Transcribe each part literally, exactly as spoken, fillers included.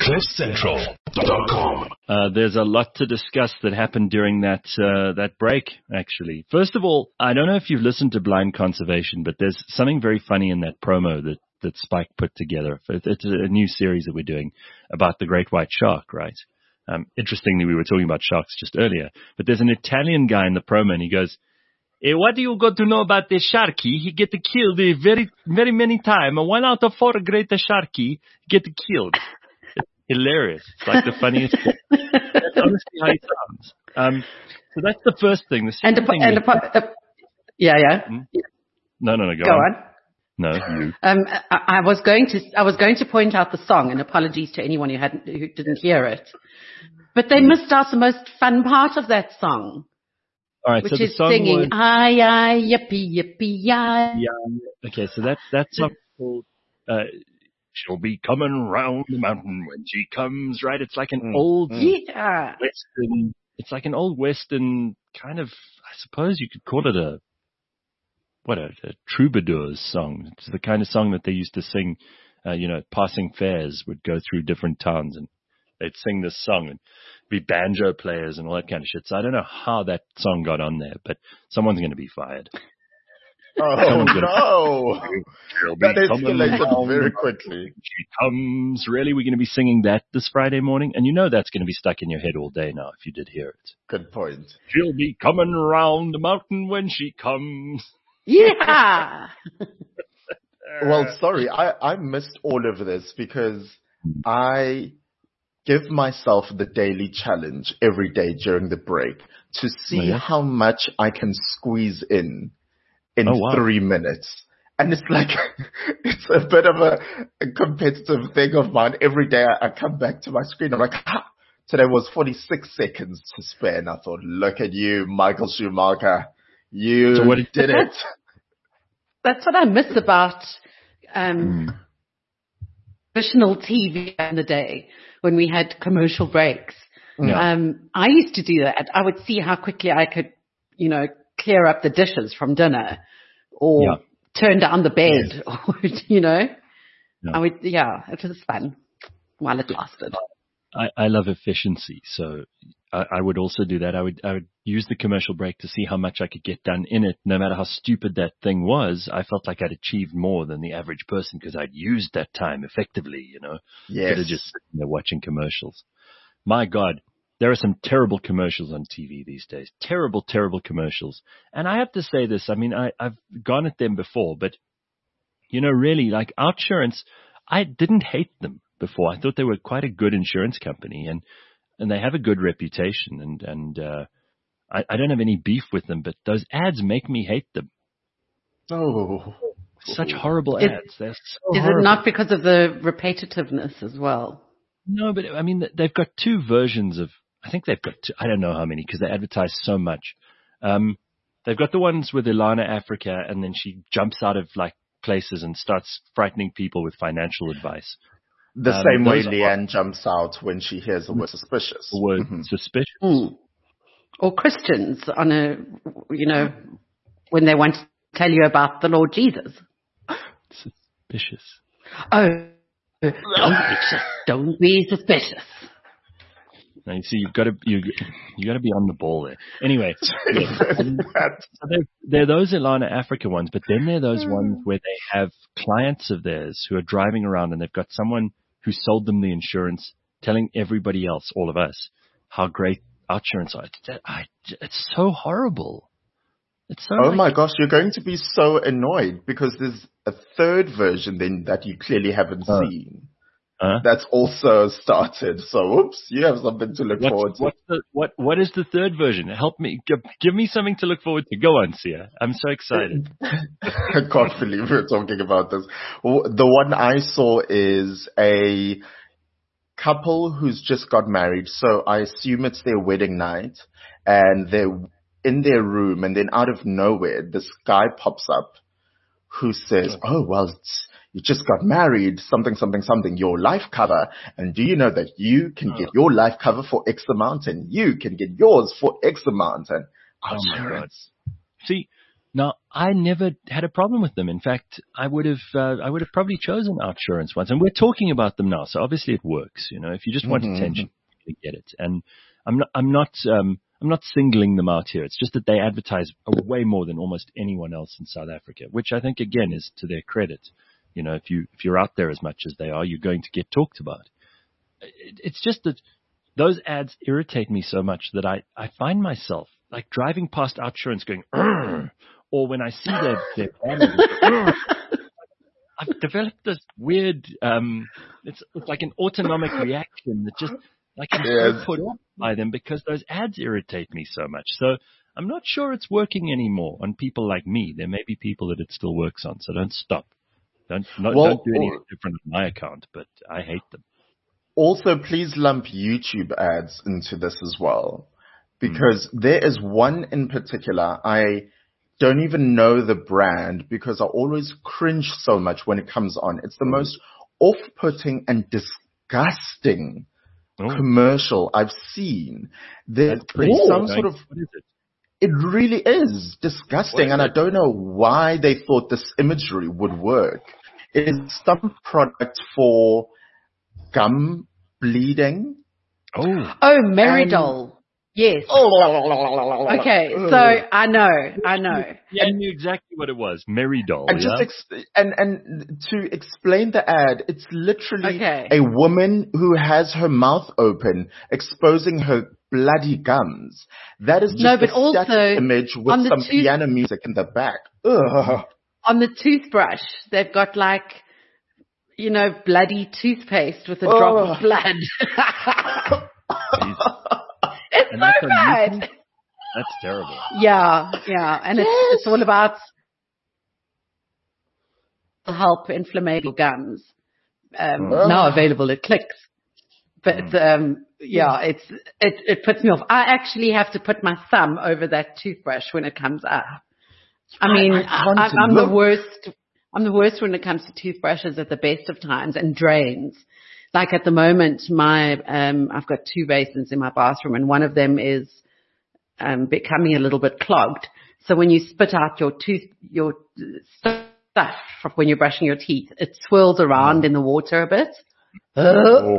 cliff central dot com. Uh, there's a lot to discuss that happened during that uh, that break, actually. First of all, I don't know if you've listened to Blind Conservation, but there's something very funny in that promo that, that Spike put together. It's a new series that we're doing about the great white shark, right? Um, interestingly, we were talking about sharks just earlier, but there's an Italian guy in the promo, and he goes, hey, what do you got to know about the sharky? He get killed very, very many times. One out of four great sharky get killed. It's hilarious. It's like the funniest thing. That's honestly how he sounds. Um, so that's the first thing. The and, thing and is, a, a, yeah, yeah. Hmm? No, no, no. Go, go on. on. No, you. Um, I, I was going to, I was going to point out the song, and apologies to anyone who hadn't, who didn't hear it. But they missed out the most fun part of that song. All right, which so the is song singing, was, ay, ay, yippee, yippee, yay. Yeah. Okay, so that that song called uh, "She'll Be Coming Round the Mountain When She Comes." Right? It's like an Mm. old yeah. Western. It's like an old Western kind of. I suppose you could call it a what a, a troubadour's song. It's the kind of song that they used to sing. Uh, you know, passing fairs would go through different towns and they'd sing this song and be banjo players and all that kind of shit. So I don't know how that song got on there, but someone's going to be fired. Oh, no. That escalated very quickly. She comes. Really? We're going to be singing that this Friday morning? And you know that's going to be stuck in your head all day now if you did hear it. Good point. She'll be coming round the mountain when she comes. Yeah. Well, sorry, I, I missed all of this because I give myself the daily challenge every day during the break to see oh, yeah? how much I can squeeze in in oh, wow. three minutes. And it's like, it's a bit of a, a competitive thing of mine. Every day I, I come back to my screen. I'm like, ha! Today was forty-six seconds to spare. And I thought, look at you, Michael Schumacher. You so what did, did it. That's what I miss about um, mm. traditional T V in the day. When we had commercial breaks. Yeah. Um, I used to do that. I would see how quickly I could, you know, clear up the dishes from dinner or yeah. turn down the bed yes. or, you know, yeah. I would, yeah, it was fun while it lasted. I, I love efficiency. So I, I would also do that. I would, I would use the commercial break to see how much I could get done in it. No matter how stupid that thing was, I felt like I'd achieved more than the average person because I'd used that time effectively, you know, yes. instead of just sitting there watching commercials. My God, there are some terrible commercials on T V these days. Terrible, terrible commercials. And I have to say this. I mean, I, I've gone at them before, but, you know, really, like Outsurance, I didn't hate them before. I thought they were quite a good insurance company, and, and they have a good reputation, and, and, uh, I, I don't have any beef with them, but those ads make me hate them. Oh. Such horrible is, ads. They're so Is horrible. it not because of the repetitiveness as well? No, but I mean, they've got two versions of, I think they've got two, I don't know how many because they advertise so much. Um, they've got the ones with Ilana Africa, and then she jumps out of like places and starts frightening people with financial advice. The um, same way are, Leanne jumps out when she hears the word suspicious. The word mm-hmm. suspicious. Mm. Or Christians on a, you know, when they want to tell you about the Lord Jesus. Suspicious. Oh, don't be, don't be suspicious. Now, you see, you've got to you you got to be on the ball there. Anyway, yeah. um, so they're, they're those Ilana Africa ones, but then they're those ones where they have clients of theirs who are driving around and they've got someone who sold them the insurance, telling everybody else, all of us, how great Outsurance are. It's, I, it's so horrible. It's so. Oh like, my gosh, you're going to be so annoyed because there's a third version then that you clearly haven't uh, seen. Uh, that's also started. So, oops, you have something to look what's, forward to. What's the, what What is the third version? Help me. Give, give me something to look forward to. Go on, Sia. I'm so excited. I can't believe we're talking about this. The one I saw is a couple who's just got married. So I assume it's their wedding night, and they're in their room, and then out of nowhere, this guy pops up who says, oh, well, it's, you just got married, something, something, something, your life cover. And do you know that you can get your life cover for X amount and you can get yours for X amount? And oh my God. See, Now, I never had a problem with them. In fact, I would have, uh, I would have probably chosen Outsurance once. And we're talking about them now, so obviously it works. You know, if you just want Mm-hmm. attention, you get it. And I'm not, I'm not, um, I'm not singling them out here. It's just that they advertise way more than almost anyone else in South Africa, which I think again is to their credit. You know, if you if you're out there as much as they are, you're going to get talked about. It, it's just that those ads irritate me so much that I, I find myself like driving past Outsurance going, "Urgh," or when I see their their banner, "Urgh." I've developed this weird, um, it's, it's like an autonomic reaction that just, like I'm Yes. so put off by them because those ads irritate me so much. So I'm not sure it's working anymore on people like me. There may be people that it still works on, so don't stop. Don't, no, Well, don't do anything different on my account, but I hate them. Also, please lump YouTube ads into this as well, because mm. there is one in particular. I don't even know the brand because I always cringe so much when it comes on. It's the most off-putting and disgusting oh. commercial I've seen. There's some sort of, what is it? It really is disgusting, and I don't know why they thought this imagery would work. It is some product for gum bleeding. Oh, oh, Meridol. Yes. Okay, so I know, I know. Yeah, I knew exactly what it was. Meridol. And yeah? just ex- and and to explain the ad, it's literally okay. a woman who has her mouth open, exposing her bloody gums. That is just no, but a also static image with some tooth- piano music in the back. Ugh. On the toothbrush, they've got like, you know, bloody toothpaste with a oh. drop of blood. It's and so that's bad. That's terrible. Yeah, yeah. And yes. it's, it's all about help inflammate your gums. Um, oh. Now available at Clicks. But, mm. um, yeah, it's, it, it puts me off. I actually have to put my thumb over that toothbrush when it comes up. I mean, I, I I, I'm the worst. I'm the worst when it comes to toothbrushes at the best of times and drains. Like at the moment, my um, I've got two basins in my bathroom, and one of them is um, becoming a little bit clogged. So when you spit out your tooth, your stuff when you're brushing your teeth, it swirls around in the water a bit. Oh.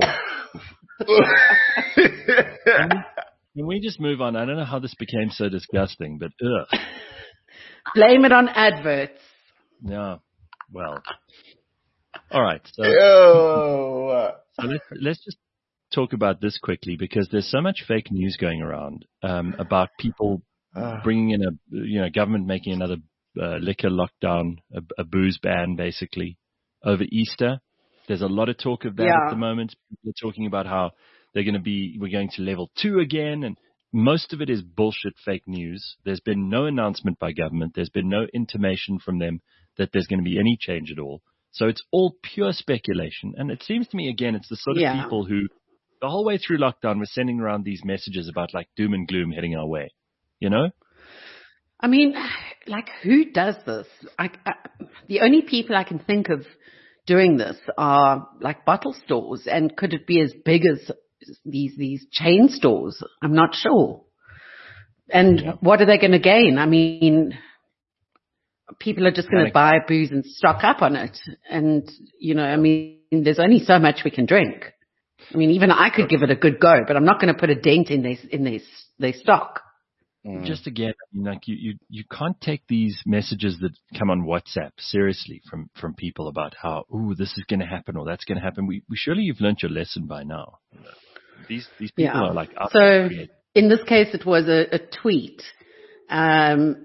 can, can we just move on? I don't know how this became so disgusting, but ugh. Blame it on adverts. Yeah. Well. All right. So, Ew. so let's, let's just talk about this quickly because there's so much fake news going around um, about people bringing in a, you know, government making another uh, liquor lockdown, a, a booze ban basically over Easter. There's a lot of talk of that yeah. at the moment. People are talking about how they're going to be, we're going to level two again. And most of it is bullshit fake news. There's been no announcement by government. There's been no intimation from them that there's going to be any change at all. So it's all pure speculation. And it seems to me, again, it's the sort of yeah. people who the whole way through lockdown were sending around these messages about like doom and gloom heading our way, you know? I mean, like who does this? I, I, the only people I can think of doing this are like bottle stores. And could it be as big as these, these chain stores? I'm not sure. And yeah. what are they going to gain? I mean, people are just going to buy booze and stock up on it. And, you know, I mean, there's only so much we can drink. I mean, even I could give it a good go, but I'm not going to put a dent in their, in their, their stock. Mm. Just again, I mean, like you, you, you can't take these messages that come on WhatsApp seriously from, from people about how, ooh, this is going to happen or that's going to happen. We, we surely you've learned your lesson by now. These, these people yeah. are like, so in this case, it was a, a tweet, um,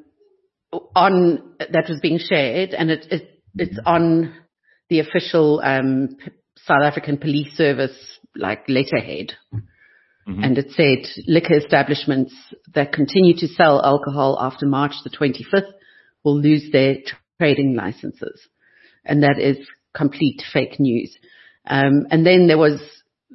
on that was being shared, and it, it it's on the official um, South African Police Service like letterhead, mm-hmm. and it said liquor establishments that continue to sell alcohol after March the twenty-fifth will lose their trading licenses, and that is complete fake news. Um, and then there was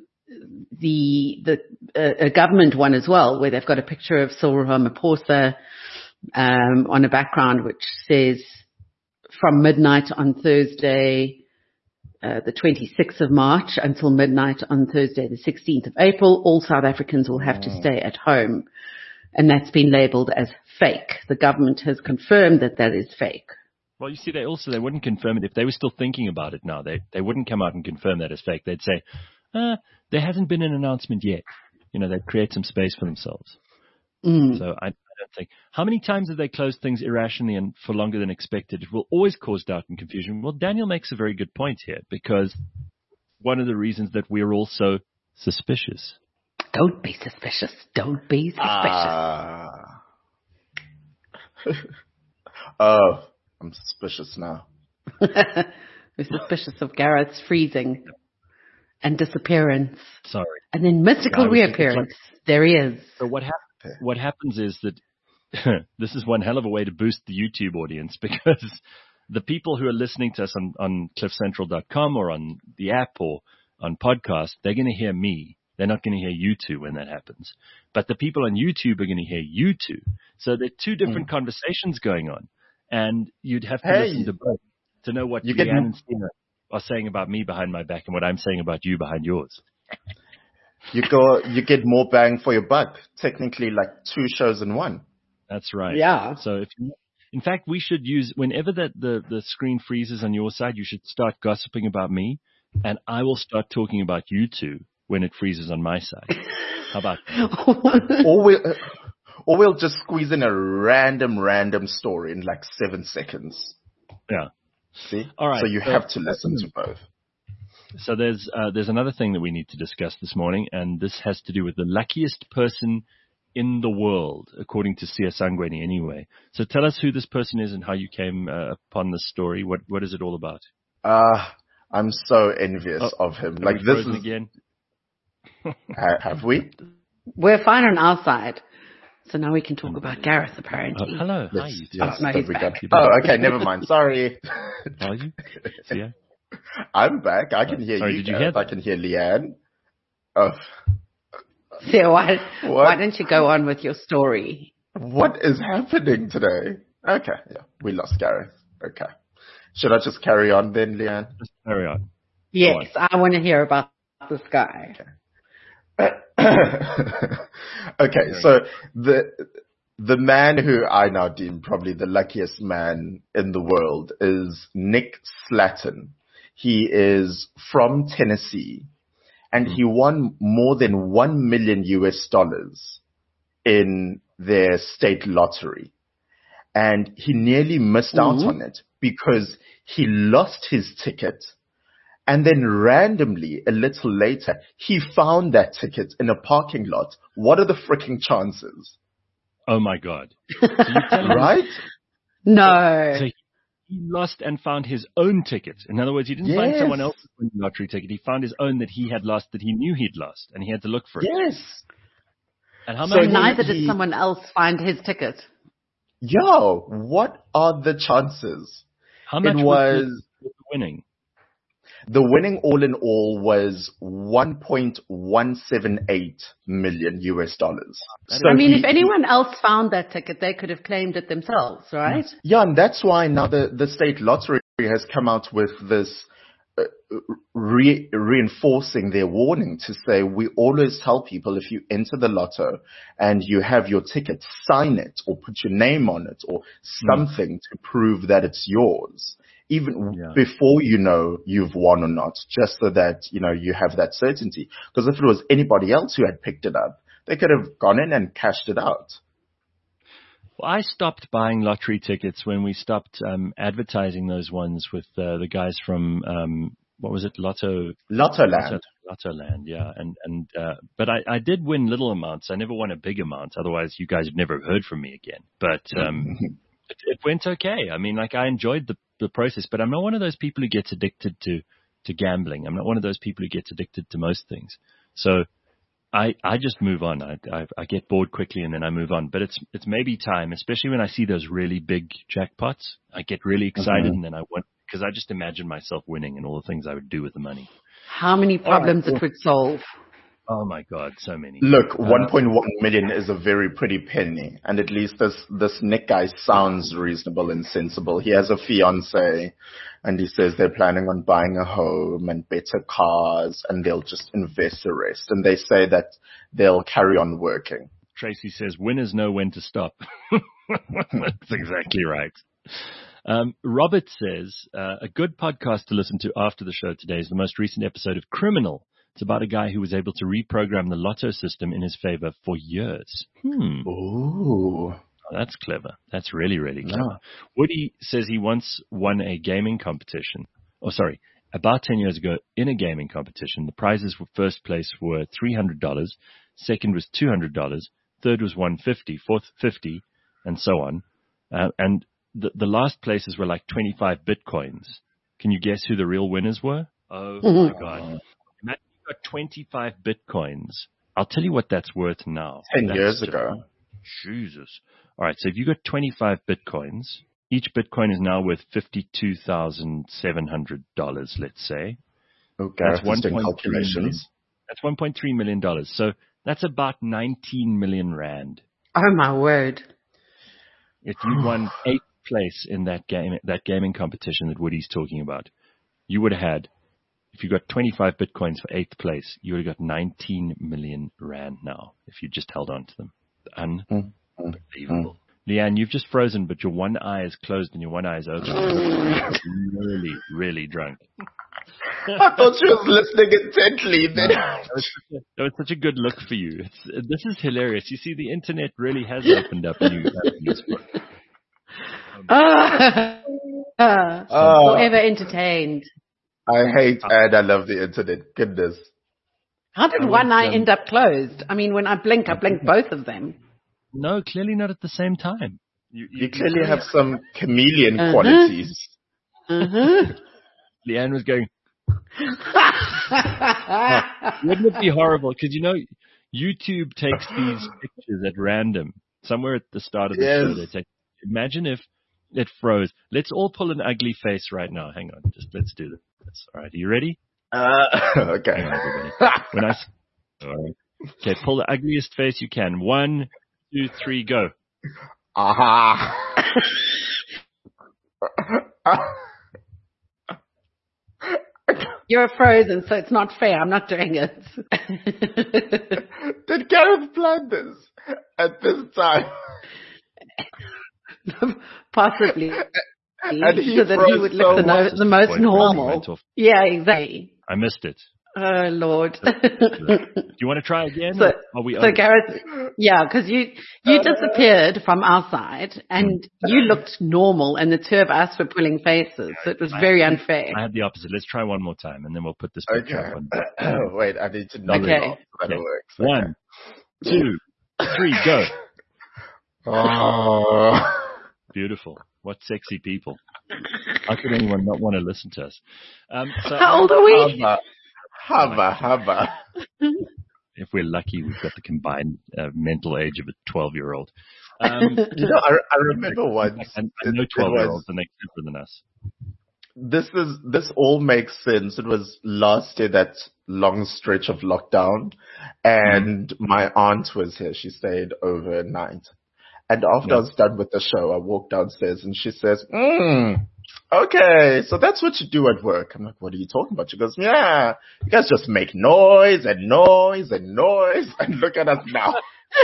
the the uh, a government one as well, where they've got a picture of Cyril Ramaphosa Um, on a background which says from midnight on Thursday, uh, the twenty-sixth of March until midnight on Thursday, the sixteenth of April, all South Africans will have oh. to stay at home. And that's been labeled as fake. The government has confirmed that that is fake. Well, you see, they also, they wouldn't confirm it. If they were still thinking about it now, they, they wouldn't come out and confirm that as fake. They'd say, uh, there hasn't been an announcement yet. You know, they'd create some space for themselves. Mm. So I, I don't think. How many times have they closed things irrationally and for longer than expected? It will always cause doubt and confusion. Well, Daniel makes a very good point here, because one of the reasons that we're all so suspicious. Don't be suspicious. Don't be suspicious. Uh, oh, I'm suspicious now. We're suspicious of Gareth's freezing and disappearance. Sorry. And then mystical Yeah, reappearance. There he is. So what, hap- what happens is that this is one hell of a way to boost the YouTube audience, because the people who are listening to us on, on cliff central dot com or on the app or on podcast, they're going to hear me. They're not going to hear you two when that happens. But the people on YouTube are going to hear you two. So there are two different mm. conversations going on. And you'd have to hey, listen to both to know what you Leanne get... and Stina are saying about me behind my back and what I'm saying about you behind yours. You go, you get more bang for your buck. Technically, like two shows in one. That's right. Yeah. So if you, in fact, we should use, whenever that the, the screen freezes on your side, you should start gossiping about me, and I will start talking about you two when it freezes on my side. How about that? or, we'll, uh, or we'll just squeeze in a random, random story in like seven seconds. Yeah. See? All right. So you so, have to listen to both. So there's uh, there's another thing that we need to discuss this morning, and this has to do with the luckiest person in the world, according to Sia Sangweni anyway. So tell us who this person is and how you came uh, upon this story. What What is it all about? Uh, I'm so envious oh, of him. Like this is... again. Have we? We're fine on our side. So now we can talk about Gareth, apparently. Oh, hello. Yes, Hi. You yes, oh, no, he's back. Oh, okay. Never mind. Sorry. Are you? Yeah. I'm back. I can oh, hear sorry, you. Did you hear that? I can hear Leanne. Oh. So why, why don't you go on with your story? What is happening today? Okay. Yeah. We lost Gareth. Okay. Should I just carry on then, Leanne? Just carry on. Yes. On. I want to hear about this guy. Okay. Okay, so the the man who I now deem probably the luckiest man in the world is Nick Slatton. He is from Tennessee, and mm. he won more than one million U S dollars in their state lottery. And he nearly missed mm-hmm. out on it because he lost his ticket. And then randomly, a little later, he found that ticket in a parking lot. What are the freaking chances? Oh, my God. So right? No. So he lost and found his own ticket. In other words, he didn't yes. find someone else's lottery ticket. He found his own that he had lost, that he knew he'd lost, and he had to look for it. Yes. And how so many neither he, did someone else find his ticket. Yo, what are the chances? How much it was, was the winning? The winning all in all was one point one seven eight million U S dollars. So I mean, he, if anyone else found that ticket, they could have claimed it themselves, right? Yeah, and that's why now the, the state lottery has come out with this uh, re- reinforcing their warning to say, we always tell people if you enter the lotto and you have your ticket, sign it or put your name on it or something mm. to prove that it's yours. Even yeah. before you know you've won or not, just so that, you know, you have that certainty. Because if it was anybody else who had picked it up, they could have gone in and cashed it out. Well, I stopped buying lottery tickets when we stopped um, advertising those ones with uh, the guys from, um, what was it, Lotto? Lottoland. Lotto, Lottoland, yeah. And and uh, But I, I did win little amounts. I never won a big amount. Otherwise, you guys have never heard from me again. But um, it, it went okay. I mean, like, I enjoyed the the process, but I'm not one of those people who gets addicted to, to gambling. I'm not one of those people who gets addicted to most things. So I, I just move on. I, I, I get bored quickly and then I move on, but it's, it's maybe time, especially when I see those really big jackpots. I get really excited mm-hmm. and then I want, because I just imagine myself winning and all the things I would do with the money. How many problems right. it would solve? Oh my God, so many. Look, uh, one point one million is a very pretty penny. And at least this, this Nick guy sounds reasonable and sensible. He has a fiance and he says they're planning on buying a home and better cars and they'll just invest the rest. And they say that they'll carry on working. Tracy says, winners know when to stop. That's exactly right. Um, Robert says, uh, a good podcast to listen to after the show today is the most recent episode of Criminal. It's about a guy who was able to reprogram the lotto system in his favor for years. Hmm. Ooh. Oh, that's clever. That's really, really clever. Yeah. Woody says he once won a gaming competition. Oh, sorry. About ten years ago, in a gaming competition, the prizes for first place were three hundred dollars, second was two hundred dollars, third was one hundred fifty dollars, fourth fifty dollars, and so on. Uh, and the, the last places were like twenty-five bitcoins. Can you guess who the real winners were? Oh, my God. Imagine you got twenty-five bitcoins. I'll tell you what that's worth now. Ten That's years just- ago. Jesus. All right, so if you got twenty-five bitcoins, each bitcoin is now worth fifty-two thousand seven hundred dollars, let's say. Okay, That's that's doing one point three million. calculations. That's one point three million dollars. So that's about nineteen million rand. Oh my word. If you won eighth place in that game, that gaming competition that Woody's talking about, you would have had, if you got twenty-five bitcoins for eighth place, you would have got nineteen million rand now if you just held on to them. Unbelievable. Leanne, you've just frozen, but your one eye is closed and your one eye is open. really, really drunk. I thought she was listening intently. Then That was, such a, that was such a good look for you. It's, this is hilarious. You see, the internet really has opened up and you have this book. Ah, Oh. forever entertained. I hate and I love the internet. Goodness. How did I one went, eye um, end up closed? I mean, when I blink, I blink both of them. No, clearly not at the same time. You, You clearly have some chameleon Uh-huh. qualities. Uh-huh. Leanne was going, wouldn't it be horrible? Because, you know, YouTube takes these pictures at random. Somewhere at the start of the show, Yes. they take. Imagine if it froze. Let's all pull an ugly face right now. Hang on. Just let's do this. All right. Are you ready? Uh, okay. Hang on, everybody. When I, s- all right. Okay, pull the ugliest face you can. One, two, three, go. Aha. You're frozen, so it's not fair. I'm not doing it. Did Gareth plan this at this time? Possibly. And he so that he froze would so look the, no, much. the most Wait, normal. went off. Yeah, exactly. I missed it. Oh, Lord. Do you want to try again? So, or are we so over? Gareth, yeah, because you you disappeared from our side and you looked normal, and the two of us were pulling faces. So it was very unfair. I had the opposite. Let's try one more time, and then we'll put this picture up Okay. on. Wait, I need to knock Okay. it off. That Okay. works. One, two, three, go. Oh. Beautiful. What sexy people. How could anyone not want to listen to us? Um, so How old are we? Hava. Hava, hava. if we're lucky, we've got the combined uh, mental age of a twelve-year-old. Um, You know, I, I remember once. I, I it- know it twelve-year-olds was- are next simpler than us. This is this all makes sense. It was last year, that long stretch of lockdown, and my aunt was here. She stayed overnight, and after Yeah. I was done with the show, I walked downstairs, and she says, mm, "Okay, so that's what you do at work." I'm like, "What are you talking about?" She goes, "Yeah, you guys just make noise and noise and noise, and look at us now."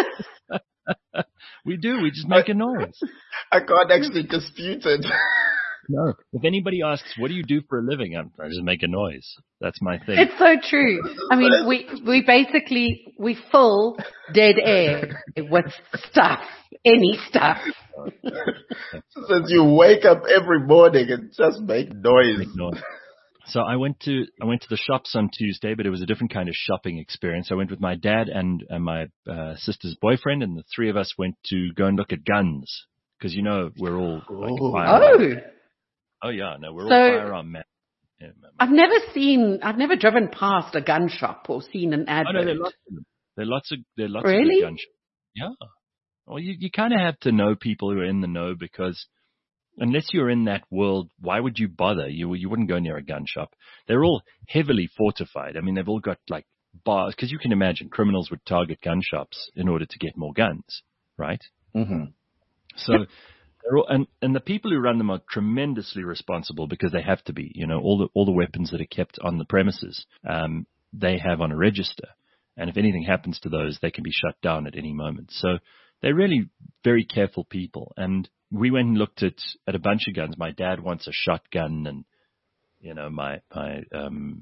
We do. We just make a noise. I can't actually dispute it. No. If anybody asks, what do you do for a living? I'm, I just make a noise. That's my thing. It's so true. I mean, we we basically we fill dead air with stuff, any stuff. Since you wake up every morning and just make noise. Make noise. So I went to I went to the shops on Tuesday, but it was a different kind of shopping experience. I went with my dad and, and my uh, sister's boyfriend, and the three of us went to go and look at guns because you know we're all like Oh. firearm. Oh, Oh yeah, no, we're all So- firearm men. Yeah, man. I've never seen, I've never driven past a gun shop or seen an Oh advert. no, there are lots of them. There are lots of there are lots Really? of good gun shops. Yeah. Well, you you kind of have to know people who are in the know because unless you're in that world, why would you bother? You you wouldn't go near a gun shop. They're all heavily fortified. I mean, they've all got like bars because you can imagine criminals would target gun shops in order to get more guns, right? Mm-hmm. So, they're all, and and the people who run them are tremendously responsible because they have to be. You know, all the all the weapons that are kept on the premises, um, they have on a register, And if anything happens to those, they can be shut down at any moment. So they're really very careful people. And we went and looked at, at a bunch of guns. My dad wants a shotgun, and, you know, my, my, um,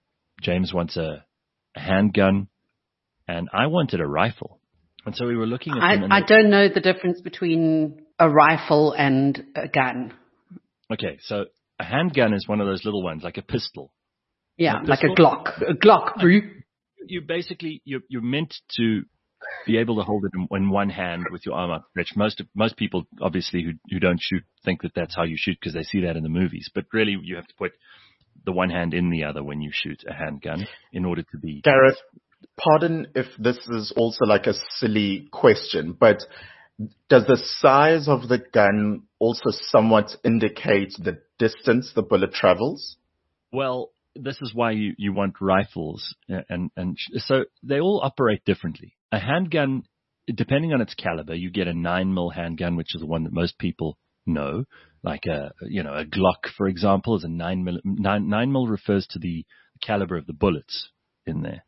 James wants a, a handgun, and I wanted a rifle. And so we were looking at them. I, I don't know the difference between a rifle and a gun. Okay. So a handgun is one of those little ones, like a pistol. Yeah. A like a pistol? Glock, a Glock. You basically, you're, you're meant to be able to hold it in, in one hand with your arm outstretched. Most of, most people, obviously, who, who don't shoot think that that's how you shoot because they see that in the movies. But really, you have to put the one hand in the other when you shoot a handgun in order to be... Gareth, pardon if this is also like a silly question, but does the size of the gun also somewhat indicate the distance the bullet travels? Well, this is why you, you want rifles, and, and so they all operate differently. A handgun, depending on its caliber, you get a nine mil handgun, which is the one that most people know, like a, you know, a Glock, for example, is a nine mil. Nine, nine mil refers to the caliber of the bullets in there,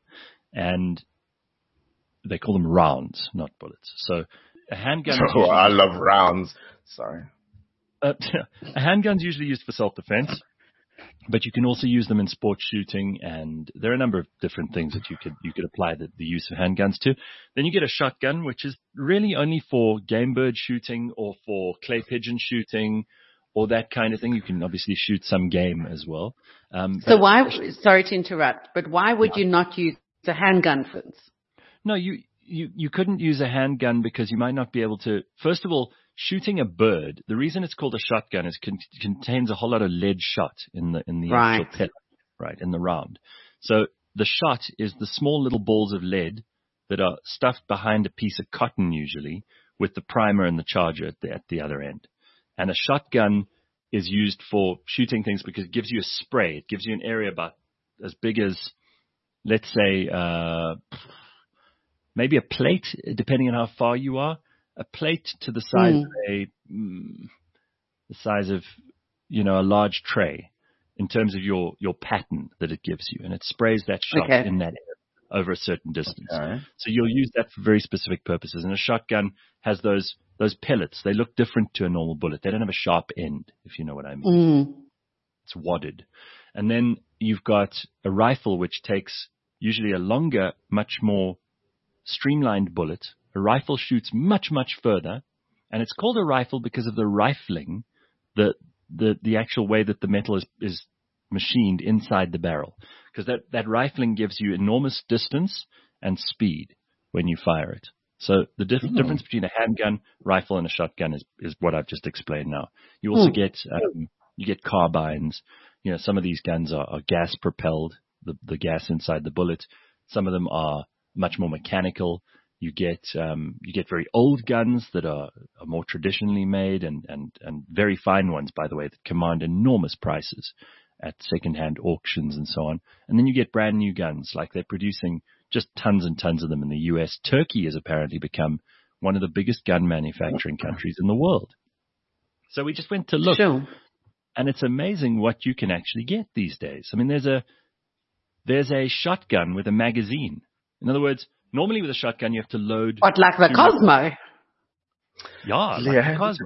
and they call them rounds, not bullets. So a handgun. Oh, I love rounds. Sorry. Uh, a handgun's usually used for self-defense. But you can also use them in sports shooting, and there are a number of different things that you could you could apply the, the use of handguns to. Then you get a shotgun, which is really only for game bird shooting or for clay pigeon shooting or that kind of thing. You can obviously shoot some game as well. Um, so why, sorry to interrupt, but why would you not use a handgun, Vince? No, you, you, you couldn't use a handgun because you might not be able to, first of all, shooting a bird, the reason it's called a shotgun is it con- contains a whole lot of lead shot in the in the right. actual pellet, right, in the round. So the shot is the small little balls of lead that are stuffed behind a piece of cotton usually with the primer and the charger at the, at the other end. And a shotgun is used for shooting things because it gives you a spray. It gives you an area about as big as, let's say, uh, maybe a plate, depending on how far you are. A plate to the size mm. of a, mm, the size of, you know, a large tray in terms of your, your pattern that it gives you. And it sprays that shot okay. in that area over a certain distance. Okay. So you'll use that for very specific purposes. And a shotgun has those, those pellets. They look different to a normal bullet. They don't have a sharp end, if you know what I mean. Mm. It's wadded. And then you've got a rifle, which takes usually a longer, much more streamlined bullet. A rifle shoots much, much further, and it's called a rifle because of the rifling, the the, the actual way that the metal is, is machined inside the barrel. Because that, that rifling gives you enormous distance and speed when you fire it. So the dif- mm. difference between a handgun, rifle, and a shotgun is, is what I've just explained now. You also mm. get um, you get carbines. You know, some of these guns are, are gas propelled, the, the gas inside the bullet. Some of them are much more mechanical. You get um, you get very old guns that are, are more traditionally made, and, and, and very fine ones, by the way, that command enormous prices at secondhand auctions and so on. And then you get brand new guns, like they're producing just tons and tons of them in the U S. Turkey has apparently become one of the biggest gun manufacturing countries in the world. So we just went to look, sure. and it's amazing what you can actually get these days. I mean, there's a there's a shotgun with a magazine. In other words, normally with a shotgun, you have to load... What, like the Cosmo? Yeah, like yeah. the Cosmo.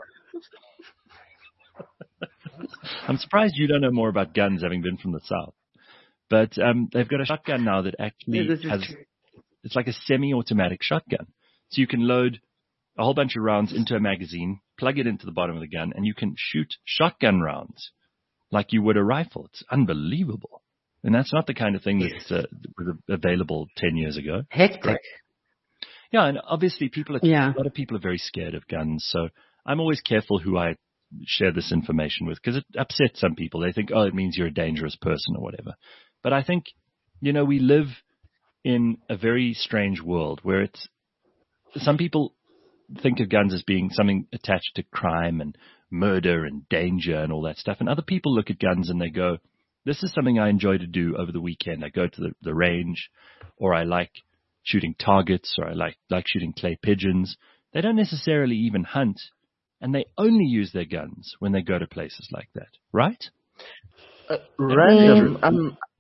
I'm surprised you don't know more about guns, having been from the South. But um, they've got a shotgun now that actually yeah, has... It's like a semi-automatic shotgun. So you can load a whole bunch of rounds into a magazine, plug it into the bottom of the gun, and you can shoot shotgun rounds like you would a rifle. It's unbelievable. And that's not the kind of thing that uh, was available ten years ago. Hectic. Yeah, and obviously people are, yeah. a lot of people are very scared of guns. So I'm always careful who I share this information with because it upsets some people. They think, oh, it means you're a dangerous person or whatever. But I think, you know, we live in a very strange world where it's, some people think of guns as being something attached to crime and murder and danger and all that stuff. And other people look at guns and they go, this is something I enjoy to do over the weekend. I go to the, the range, or I like shooting targets, or I like, like shooting clay pigeons. They don't necessarily even hunt, and they only use their guns when they go to places like that, right? Uh, random. Um,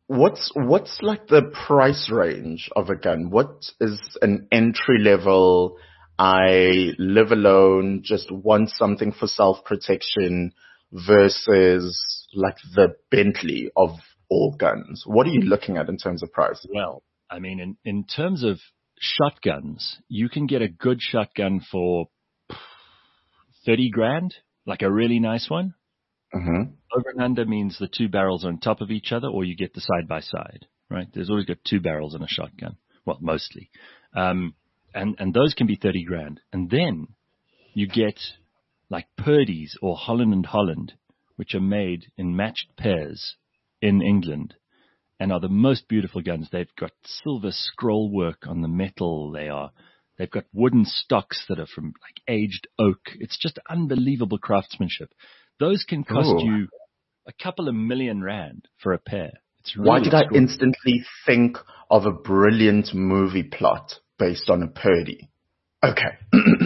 What's what's like the price range of a gun? What is an entry level? I live alone, just want something for self protection versus like the Bentley of all guns. What are you looking at in terms of price? Well, I mean, in, in terms of shotguns, you can get a good shotgun for thirty grand, like a really nice one. Mm-hmm. Over and under means the two barrels are on top of each other, or you get the side by side, right? There's always got two barrels in a shotgun. Well, mostly. Um, and, and those can be thirty grand. And then you get like Purdy's or Holland and Holland, which are made in matched pairs in England and are the most beautiful guns. They've got silver scroll work on the metal. They are, they've got wooden stocks that are from like aged oak. It's just unbelievable craftsmanship. Those can cost Ooh. you a couple of million rand for a pair. It's really Why did I extraordinary. instantly think of a brilliant movie plot based on a Purdy? Okay.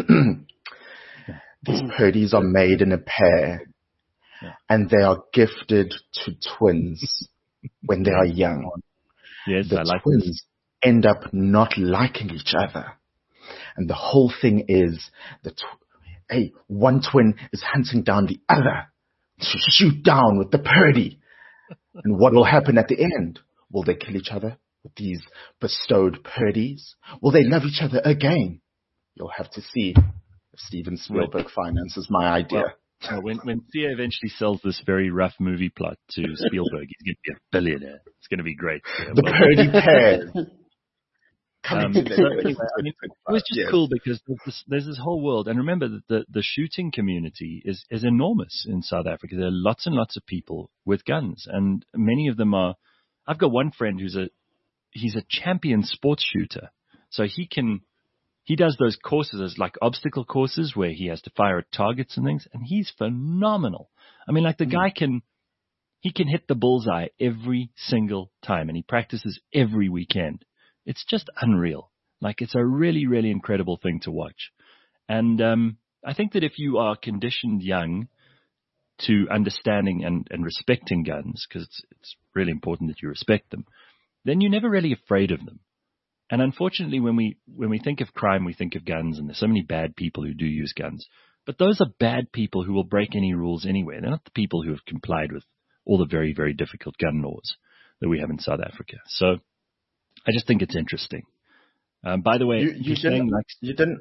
These Purdy's are made in a pair, Yeah. and they are gifted to twins when they are young. Yes, The I like twins this. end up not liking each other. And the whole thing is that, hey, one twin is hunting down the other to shoot down with the Purdy. And what will happen at the end? Will they kill each other with these bestowed Purdy's? Will they love each other again? You'll have to see if Steven Spielberg finances my idea. Well, well, when when Sia eventually sells this very rough movie plot to Spielberg, he's going to be a billionaire. It's going to be great. Yeah, the well, Purdy pairs. Coming Um, to so Netflix anyway, I mean, it was just yes. cool because there's this, there's this whole world. And remember that the, the shooting community is, is enormous in South Africa. There are lots and lots of people with guns, and many of them are. I've got one friend who's a he's a champion sports shooter, so he can he does those courses as like obstacle courses where he has to fire at targets and things, and he's phenomenal. I mean, like the guy can he can hit the bullseye every single time, and he practices every weekend. It's just unreal. Like, it's a really, really incredible thing to watch. And um, I think that if you are conditioned young to understanding and, and respecting guns, because it's, it's really important that you respect them, then you're never really afraid of them. And unfortunately, when we when we think of crime, we think of guns, and there's so many bad people who do use guns. But those are bad people who will break any rules anyway. They're not the people who have complied with all the very, very difficult gun laws that we have in South Africa. So I just think it's interesting. Um, by the way, You, you, Mpihleng didn't, likes, you didn't.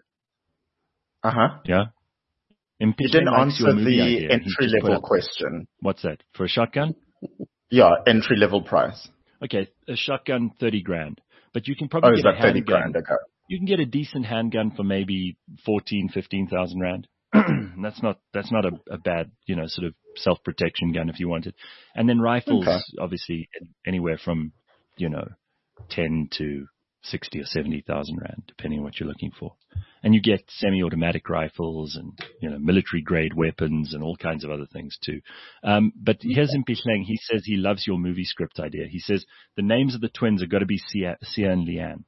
Uh huh. yeah. You didn't Mpihleng likes answer your movie the idea. He entry just put level up- question. What's that? For a shotgun? Yeah, entry level price. Okay, a shotgun, thirty grand. But you can Oh, probably is get a that thirty handgun. grand? Okay. You can get a decent handgun for maybe fourteen, fifteen thousand rand. that's not that's not a, a bad, you know, sort of self protection gun if you want it. And then rifles, Okay. obviously, anywhere from, you know, ten to sixty or seventy thousand rand, depending on what you're looking for. And you get semi-automatic rifles and, you know, military-grade weapons and all kinds of other things too. Um, but here's Mpihleng. He says he loves your movie script idea. He says the names of the twins have got to be Sia, Sia and Leanne.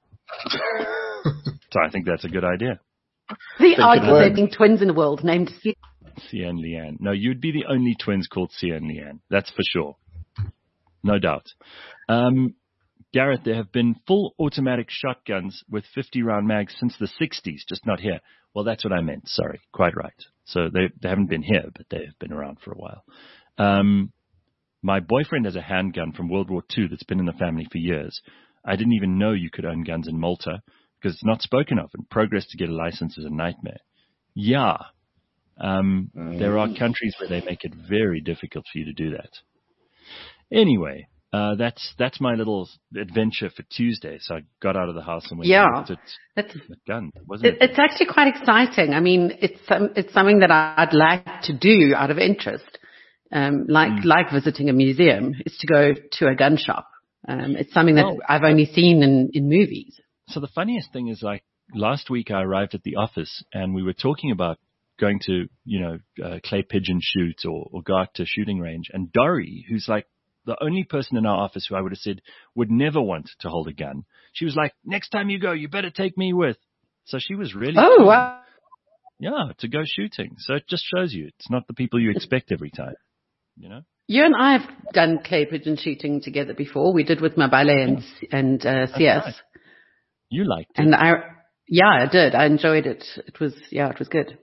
So I think that's a good idea. The it odds of works. there being twins in the world named Sia. Sia and Leanne. No, you'd be the only twins called Sia and Leanne. That's for sure. No doubt. Um, Garrett, there have been full automatic shotguns with fifty round mags since the sixties, just not here. Well, that's what I meant. Sorry. Quite right. So they, they haven't been here, but they've been around for a while. Um, my boyfriend has a handgun from World War Two that's been in the family for years. I didn't even know you could own guns in Malta because it's not spoken of, and progress to get a license is a nightmare. Yeah. Um, there are countries where they make it very difficult for you to do that. Anyway, uh, that's that's my little adventure for Tuesday. So I got out of the house and went Yeah. and looked at That's, the gun, wasn't it, it? it's actually quite exciting. I mean, it's some, it's something that I'd like to do out of interest, um, like Mm. like visiting a museum, is to go to a gun shop. Um, it's something that Oh. I've only seen in, in movies. So the funniest thing is, like, last week I arrived at the office and we were talking about going to, you know, uh, clay pigeon shoot or, or go out to shooting range. And Dory, who's like the only person in our office who I would have said would never want to hold a gun, she was like, next time you go, you better take me with. So she was really, Oh, keen, wow. yeah, to go shooting. So it just shows you it's not the people you expect every time, you know? You and I have done clay pigeon shooting together before. We did with Mabale and, and uh, C S. Right. You liked it. And I, yeah, I did. I enjoyed it. It was, yeah, it was good.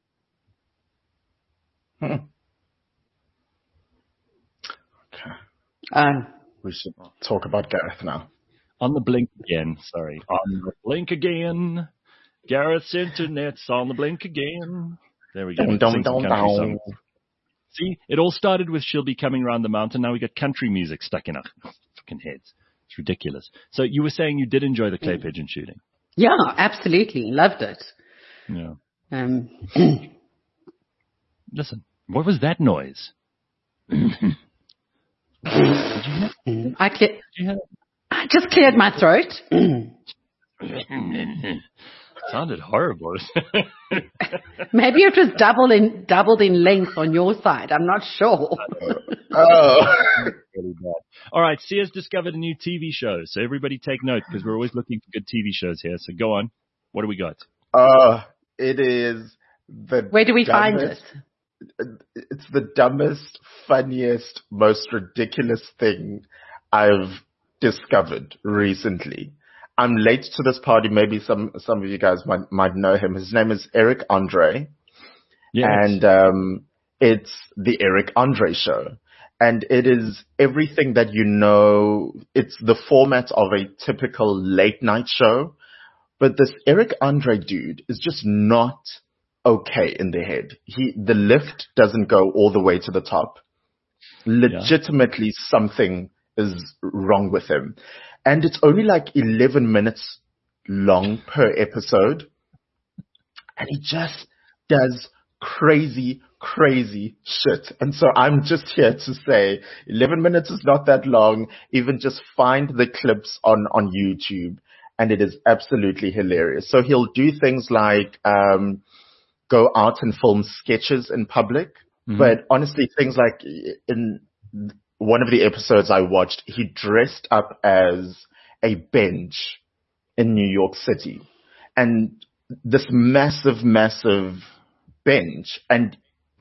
Hmm. Okay. Um, We should talk about Gareth now. On the blink again, sorry. On the blink again. Gareth's internet's on the blink again. There we go. Dun, dun, Sing some dun, country dun. songs. See, it all started with She'll Be Coming Round the Mountain. Now we got country music stuck in our fucking heads. It's ridiculous. So you were saying you did enjoy the clay pigeon shooting. yeah, absolutely. Loved it. Yeah. Um, Listen, what was that noise? Did you hear? I, cle- Did you hear? I just cleared my throat. Sounded horrible. Maybe it was double in, doubled in length on your side. I'm not sure. Oh. Really bad. All right, C has discovered a new T V show, so everybody take note because we're always looking for good T V shows here. So go on. What do we got? Uh, it is the Where do we find dumbest- it? It's the dumbest, funniest, most ridiculous thing I've discovered recently. I'm late to this party. Maybe some, some of you guys might, might know him. His name is Eric Andre. Yes. And um, it's the Eric Andre Show. And it is everything that you know. It's the format of a typical late night show. But this Eric Andre dude is just not okay in the head. He, the lift doesn't go all the way to the top. Legitimately, something is wrong with him. And it's only like eleven minutes long per episode. And he just does crazy, crazy shit. And so I'm just here to say eleven minutes is not that long. Even just find the clips on, on YouTube. And it is absolutely hilarious. So he'll do things like um, go out and film sketches in public. Mm-hmm. But honestly, things like in one of the episodes I watched, he dressed up as a bench in New York City. And this massive, massive bench. And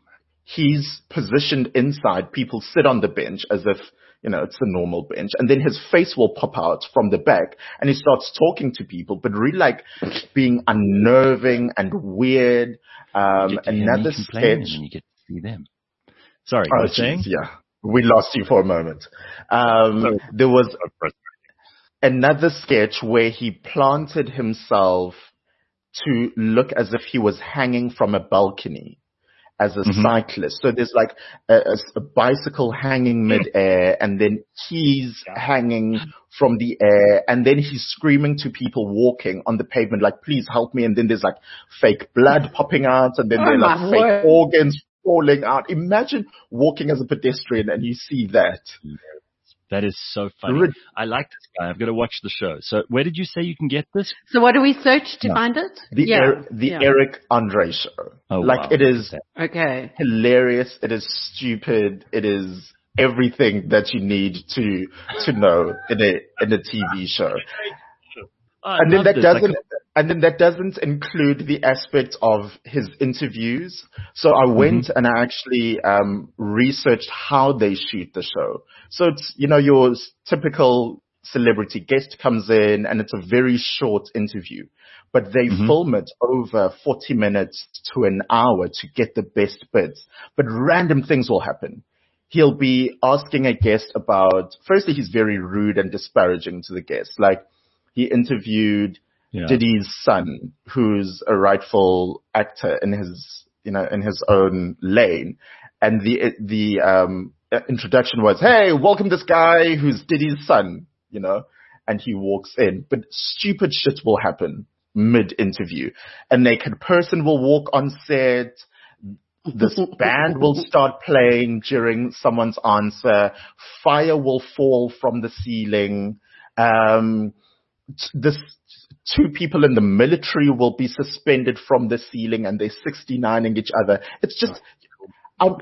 he's positioned inside. People sit on the bench as if, you know, it's a normal bench. And then his face will pop out from the back and he starts talking to people, but really like being unnerving and weird. Um, another sketch. And you get to see them. Sorry, oh, you were saying? Yeah. We lost you for a moment. Um, there was another sketch where he planted himself to look as if he was hanging from a balcony as a mm-hmm. cyclist. So there's like a, a, a bicycle hanging midair and then he's hanging from the air and then he's screaming to people walking on the pavement like, please help me. And then there's like fake blood popping out and then oh there are like fake word. organs falling out. Imagine walking as a pedestrian and you see that. That is so funny. Rid- I like this guy. I've got to watch the show. So where did you say you can get this? So what do we search to no. find it? The, yeah. er- the yeah. Eric Andre Show. Oh, like wow. it is okay. hilarious. It is stupid. It is everything that you need to to know in a in a T V show. Oh, and then that this. doesn't, like, and then that doesn't include the aspect of his interviews. So I went mm-hmm. and I actually um, researched how they shoot the show. So it's, you know, your typical celebrity guest comes in and it's a very short interview, but they mm-hmm. film it over forty minutes to an hour to get the best bits. But random things will happen. He'll be asking a guest about, firstly, he's very rude and disparaging to the guest. Like, he interviewed yeah. Diddy's son, who's a rightful actor in his, you know, in his own lane. And the, the, um, introduction was, hey, welcome this guy who's Diddy's son, you know, and he walks in, but stupid shit will happen mid-interview. A naked person will walk on set. This band will start playing during someone's answer. Fire will fall from the ceiling. Um, This two people in the military will be suspended from the ceiling and they're sixty-nining each other. It's just, um,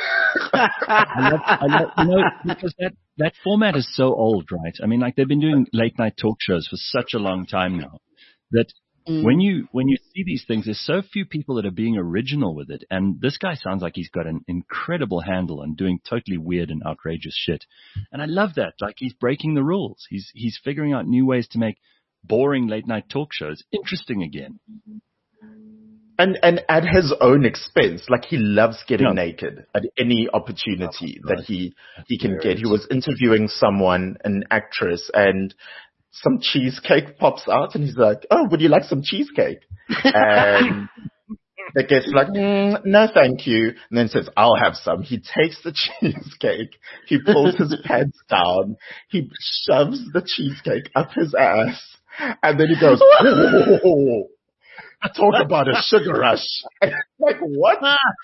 I love, I love, you know, because that, that format is so old, right? I mean, like they've been doing late night talk shows for such a long time now that Mm. When you when you see these things, there's so few people that are being original with it. And this guy sounds like he's got an incredible handle on doing totally weird and outrageous shit. And I love that. Like, he's breaking the rules. He's he's figuring out new ways to make boring late night talk shows interesting again. And and at his own expense. Like, he loves getting No. naked at any opportunity Oh, that right. he That's he can get. hilarious. He was interviewing someone, an actress, and some cheesecake pops out, and he's like, "Oh, would you like some cheesecake?" And the guest's like, mm, "No, thank you." And then says, "I'll have some." He takes the cheesecake, he pulls his pants down, he shoves the cheesecake up his ass, and then he goes, "Oh, talk about a sugar rush." Like, what?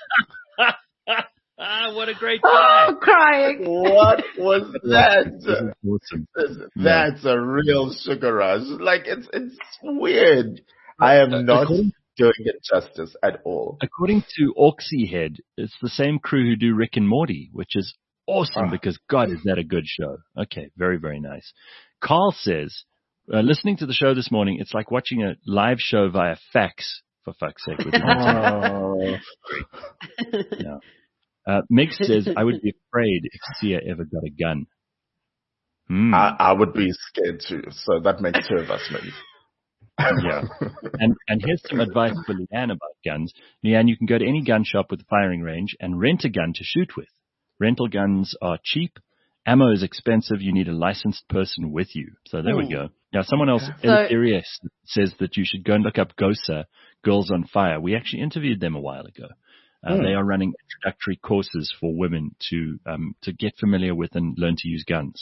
Ah, what a great guy. Oh, crying. What was This that? is awesome. That's a real sugar rush. Like, it's it's weird. I am not According- doing it justice at all. According to Orksy Head, it's the same crew who do Rick and Morty, which is awesome Ah. because, God, is that a good show. Okay, very, very nice. Carl says, uh, listening to the show this morning, it's like watching a live show via fax, for fuck's sake. With Oh. yeah. uh, Meg says, I would be afraid if Sia ever got a gun. Hmm. I, I would be scared too. So that makes two of us maybe. Yeah. And and here's some advice for Leanne about guns. Leanne, you can go to any gun shop with a firing range and rent a gun to shoot with. Rental guns are cheap. Ammo is expensive. You need a licensed person with you. So there we Ooh. go. Now, someone else, So- Eleutherius, says that you should go and look up GOSA, Girls on Fire. We actually interviewed them a while ago. Uh, Hmm. They are running introductory courses for women to um, to get familiar with and learn to use guns.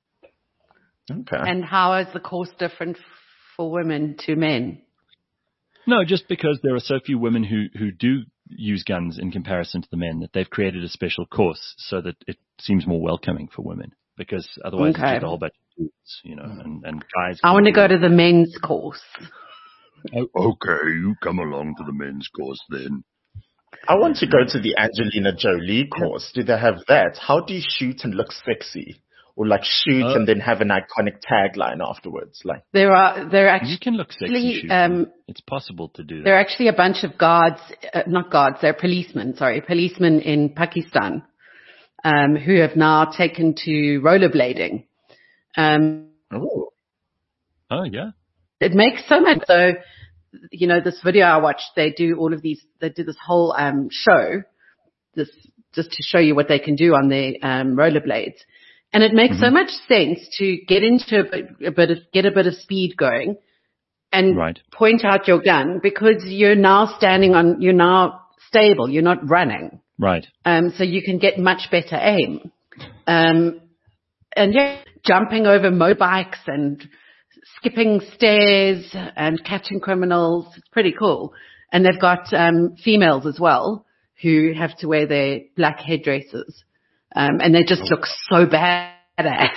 Okay. And how is the course different for women to men? No, just because there are so few women who, who do use guns in comparison to the men that they've created a special course so that it seems more welcoming for women. Because otherwise it's Okay. just a whole bunch of dudes, you know, and, and guys. I can want to do- go to the men's course. Okay, you come along to the men's course then. I want to go to the Angelina Jolie course. Do they have that? How do you shoot and look sexy? Or like shoot Uh, and then have an iconic tagline afterwards? Like, There are there are You actually can look sexy shooting. um, It's possible to do that. there are actually a bunch of guards, uh, not guards, they're policemen. Sorry, policemen in Pakistan, um, who have now taken to rollerblading. Um, oh, Oh, yeah. it makes so much. So, you know, this video I watched, they do all of these, they do this whole um, show, this just to show you what they can do on their um, rollerblades. And it makes so much sense to get into a bit, a bit of, get a bit of speed going and Right. point out your gun because you're now standing on, you're now stable, you're not running. Right. Um, so you can get much better aim. Um, and yeah, jumping over motorbikes and skipping stairs and catching criminals. It's pretty cool. And they've got um, females as well who have to wear their black headdresses. Um, and they just look so badass.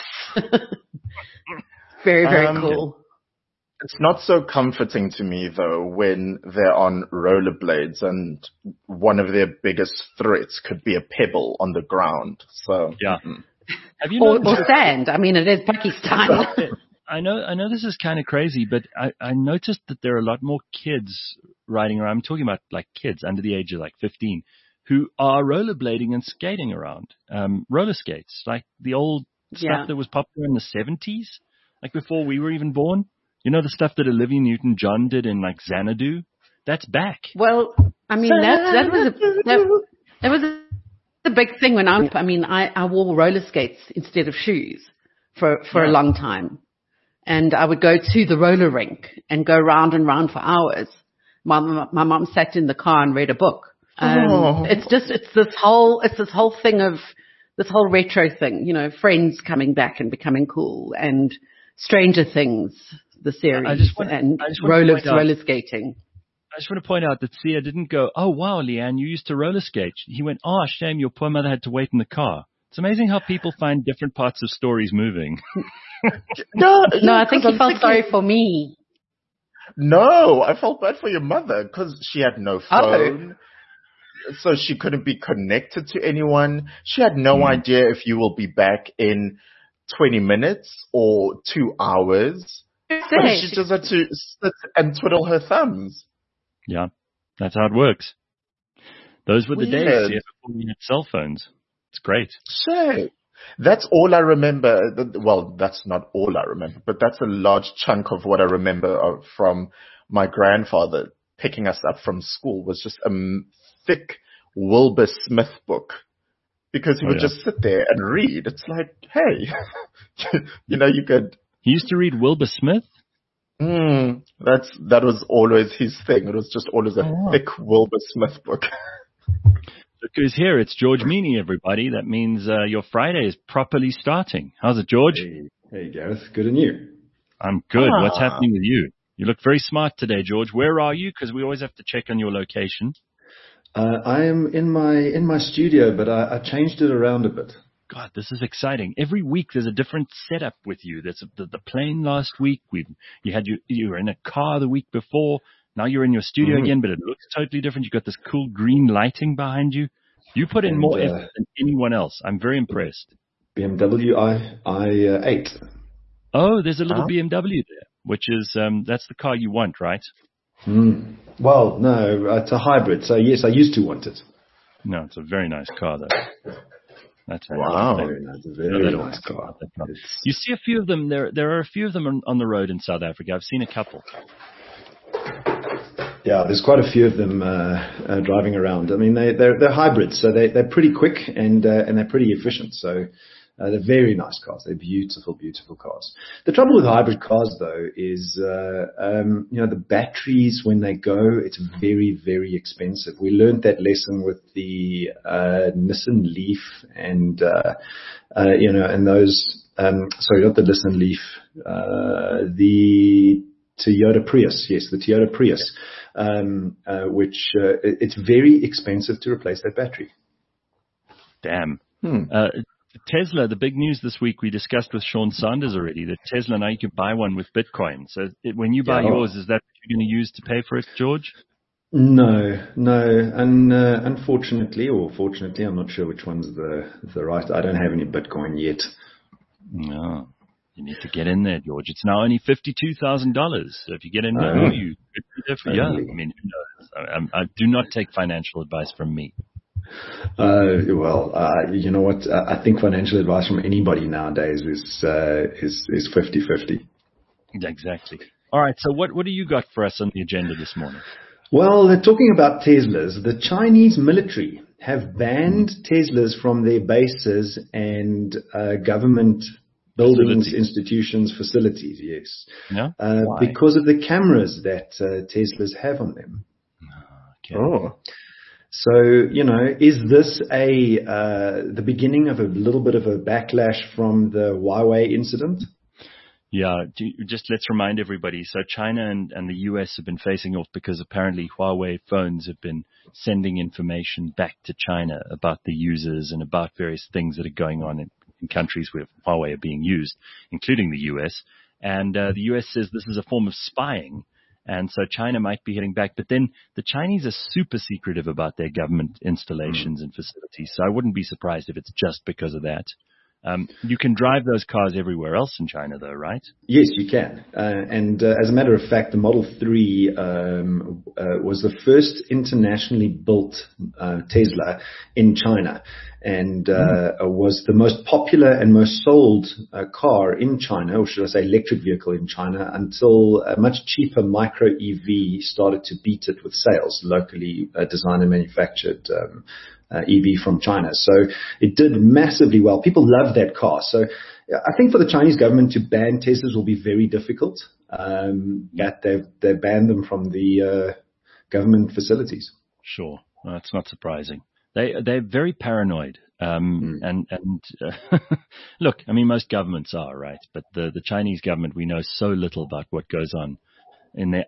very, very Um, cool. it's not so comforting to me though when they're on rollerblades and one of their biggest threats could be a pebble on the ground. So Yeah. mm. Have you Or, noticed? or sand. I mean, it is Pakistan. I know, I know this is kind of crazy, but I, I noticed that there are a lot more kids riding around. I'm talking about like kids under the age of like fifteen who are rollerblading and skating around. Um, roller skates, like the old stuff Yeah. that was popular in the seventies, like before we were even born. You know, the stuff that Olivia Newton-John did in like Xanadu? That's back. Well, I mean, that, that was a, that, that was a, a big thing when I, I mean, I, I wore roller skates instead of shoes for, for a Yeah. long time. And I would go to the roller rink and go round and round for hours. My, my, my mom sat in the car and read a book. Um, Oh. it's just, it's this whole, it's this whole thing of, this whole retro thing, you know, Friends coming back and becoming cool and Stranger Things, the series, I just want- and I just want to roller, point out- roller skating. I just want to point out that Sia didn't go, oh, wow, Leanne, you used to roller skate. He went, oh, shame, your poor mother had to wait in the car. It's amazing how people find different parts of stories moving. no, No, I think because he I'm felt thinking- sorry for me. No, I felt bad for your mother because she had no Oh. phone. So she couldn't be connected to anyone. She had no Hmm. idea if you will be back in twenty minutes or two hours. She just had to sit and twiddle her thumbs. Yeah, that's how it works. Those were the Weird. days yeah, before we had cell phones. It's great. Sure. That's all I remember. Well, that's not all I remember, but that's a large chunk of what I remember of, from my grandfather picking us up from school was just a thick Wilbur Smith book. Because he Oh, would yeah. just sit there and read. It's like, hey, you know, you could. He used to read Wilbur Smith? Mm, that's that was always his thing. It was just always a Oh, wow. thick Wilbur Smith book. Look who's here. It's George Meany, everybody. That means uh, your Friday is properly starting. How's it, George? Hey, hey, Gareth. Good and you? I'm good. Ah. What's happening with you? You look very smart today, George. Where are you? Because we always have to check on your location. Uh, I am in my in my studio, but I, I changed it around a bit. God, this is exciting. Every week there's a different setup with you. There's a, the, the plane last week. We you had you you were in a car the week before. Now you're in your studio Mhm. again, but it looks totally different. You've got this cool green lighting behind you. You put in And, more uh, effort than anyone else. I'm very impressed. B M W i i eight. Oh, there's a little Huh? B M W there, which is um that's the car you want, right? Mm. Well, no, it's a hybrid. So yes, I used to want it. No, it's a very nice car though. That's Wow. Very nice, a No, very they don't nice talk car. about that car. It's, You see a few of them. There, there are a few of them on, on the road in South Africa. I've seen a couple. yeah, there's quite a few of them uh, uh, driving around. I mean, they they're, they're hybrids, so they they're pretty quick and uh, and they're pretty efficient. So. Uh, they're very nice cars. They're beautiful, beautiful cars. The trouble with hybrid cars, though, is uh, um, you know the batteries when they go, it's very, very expensive. We learned that lesson with the uh, Nissan Leaf and uh, uh, you know and those. Um, sorry, not the Nissan Leaf. Uh, the Toyota Prius. Yes, the Toyota Prius, um, uh, which uh, it- it's very expensive to replace that battery. Damn. Hmm. Uh, Tesla, the big news this week we discussed with Sean Sanders already, that Tesla now you can buy one with Bitcoin. So it, when you buy Yeah. yours, is that what you're going to use to pay for it, George? No, no, and uh, unfortunately, or fortunately, I'm not sure which one's the the right. I don't have any Bitcoin yet. No. You need to get in there, George. It's now only fifty-two thousand dollars. So if you get in Oh. now, you could be there for, yeah. Only. I mean, who knows? I, I, I do not take financial advice from me. Uh, well, uh, you know what? I I think financial advice from anybody nowadays is uh, is is fifty fifty. Exactly. All right. So what, what do you got for us on the agenda this morning? Well, they're talking about Teslas. The Chinese military have banned Teslas from their bases and uh, government buildings, Facilities. institutions, facilities. Yes, No? uh, Why? because of the cameras that uh, Teslas have on them. Okay. Oh. So, you know, is this a uh, the beginning of a little bit of a backlash from the Huawei incident? Yeah, do, just let's remind everybody. So China and, and the U S have been facing off because apparently Huawei phones have been sending information back to China about the users and about various things that are going on in, in countries where Huawei are being used, including the U S. And uh, the U S says this is a form of spying. And so China might be hitting back. But then the Chinese are super secretive about their government installations mm. and facilities. So I wouldn't be surprised if it's just because of that. Um, you can drive those cars everywhere else in China, though, right? Yes, you can. Uh, and uh, as a matter of fact, the Model three um, uh, was the first internationally built uh, Tesla in China, and uh, mm. was the most popular and most sold uh, car in China, or should I say electric vehicle in China, until a much cheaper micro E V started to beat it with sales, locally uh, designed and manufactured um Uh, E V from China. So it did massively well. People love that car. So I think for the Chinese government to ban Teslas will be very difficult. Um, that they've, they've banned them from the uh, government facilities. Sure. Well, that's not surprising. They, they're very paranoid. Um, mm. And, and uh, look, I mean, most governments are, right? But the, the Chinese government, we know so little about what goes on in their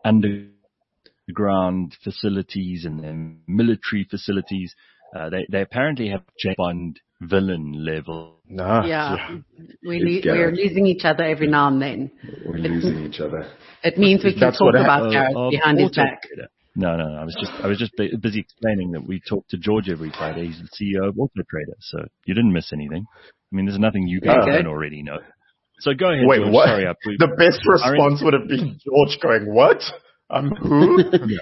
underground facilities and their military facilities. Uh, they, they apparently have James Bond villain level. Nah, yeah, yeah. we le- we're losing each other every now and then. We're losing each other. It means we can That's talk what about uh, Gareth uh, behind his Auto back. Trader. No, no, no. I was just, I was just busy explaining that we talk to George every Friday. He's the C E O of Auto Trader, so you didn't miss anything. I mean, there's nothing you guys Okay. don't already know. So go ahead, Wait, George. what? Sorry, I, we, the best response would have been George going, what? I'm who?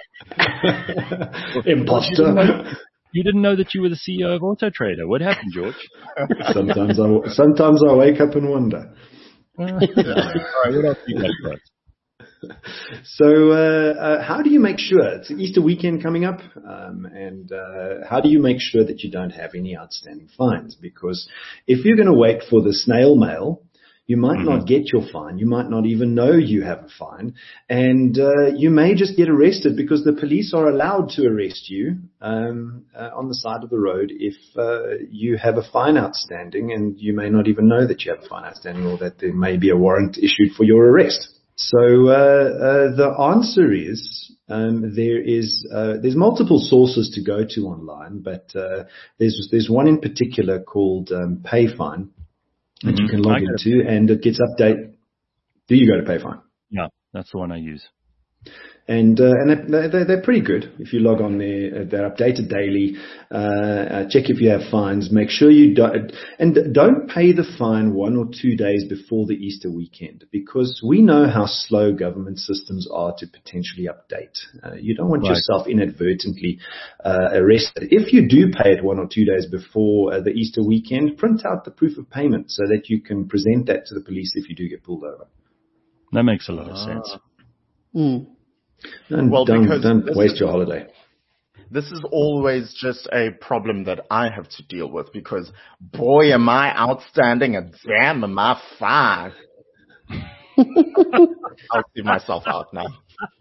Imposter. You didn't know that you were the C E O of Auto Trader. What happened, George? sometimes I sometimes I wake up and wonder. Uh, All right, what else do you got for us? So, uh, uh, how do you make sure it's Easter weekend coming up, um, and uh, how do you make sure that you don't have any outstanding fines? Because if you're going to wait for the snail mail, you might mm-hmm. not get your fine. You might not even know you have a fine. And uh, you may just get arrested because the police are allowed to arrest you um, uh, on the side of the road if uh, you have a fine outstanding, and you may not even know that you have a fine outstanding or that there may be a warrant issued for your arrest. So uh, uh, the answer is um, there is uh, there's multiple sources to go to online, but uh, there's there's one in particular called um, PayFine that mm-hmm. you can log into, and it gets updated. Do you go to PayFine? Yeah, that's the one I use. And uh, and they're, they're, they're pretty good. If you log on there, they're updated daily. Uh, uh, check if you have fines. Make sure you don't, and don't pay the fine one or two days before the Easter weekend, because we know how slow government systems are to potentially update. Uh, you don't want right. yourself inadvertently uh, arrested. If you do pay it one or two days before uh, the Easter weekend, print out the proof of payment so that you can present that to the police if you do get pulled over. That makes a lot of sense. Mm. Don't, well, don't, because don't waste is, your holiday. This is always just a problem that I have to deal with because, boy, am I outstanding and damn am I fine. I'll see myself out now.